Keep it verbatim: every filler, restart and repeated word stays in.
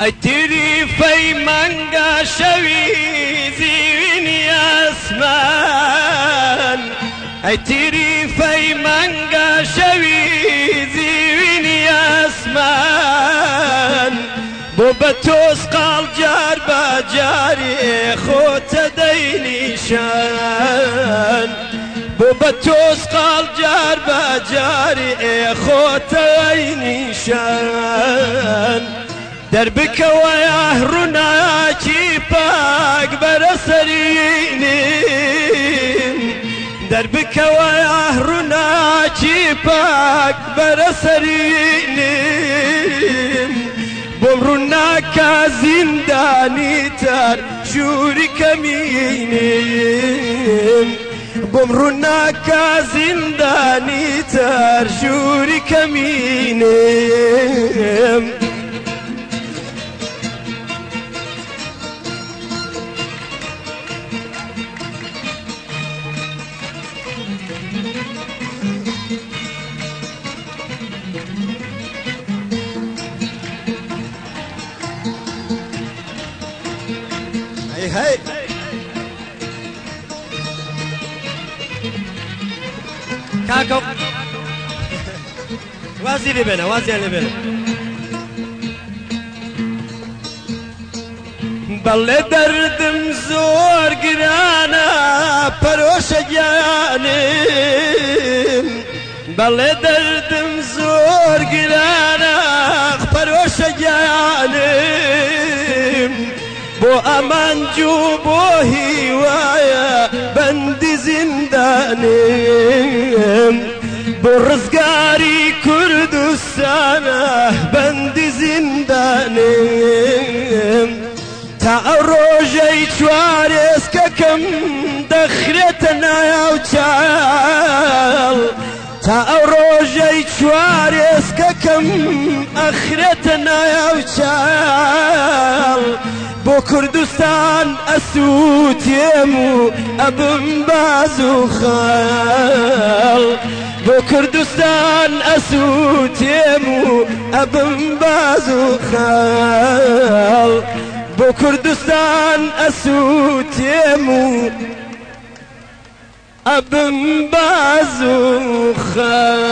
ئەیتری فەی مەنگە شەوی زیوینی ئاسمان ئەیتری فەی مەنگە شەوی زیوینی ئاسمان بۆ بە تۆز قاڵ جار بە جارێ خۆتە دەینیشان بۆ بە تۆز قاڵ جار بە جارێ خۆتە دەینیشان دەربکەوە ڕووناکی پاک بەرە سەرینیم دەربکەوە ڕووناکی پاک بەرە سەرینیم بۆم ڕووناکە زیندانی تر ژووری کەمینیم بۆم ڕووناکە زیندانی تر ژووری کەمینیم Hey, hey. کاکە وازی لێ بێنە وازیان لێ بێنە بەڵێ دەردم زۆر گرانە پەرۆشە گیانم بەڵێ دەردم زۆر گرانە پەرۆشە گیانم بۆ ئەمانجوو بۆ هیوایە بەندی زیندانم بۆ ڕزگاری کوردستانە بەندی زیندانم تا ئەو ڕۆژەی چوارێزکەکەم دەخرێتە ناو چاڵ تا ئەو ڕۆژەی چوارێزکەکەم ئەخرێتە ناو چاڵ بۆ کوردستان ئەسووتێم و ئەبم باز و خاڵ بۆ کوردستان ئەسووتێم و ئەبم باز و خاڵ بۆ کوردستان ئەسووتێم و ئەبم باز و خاڵ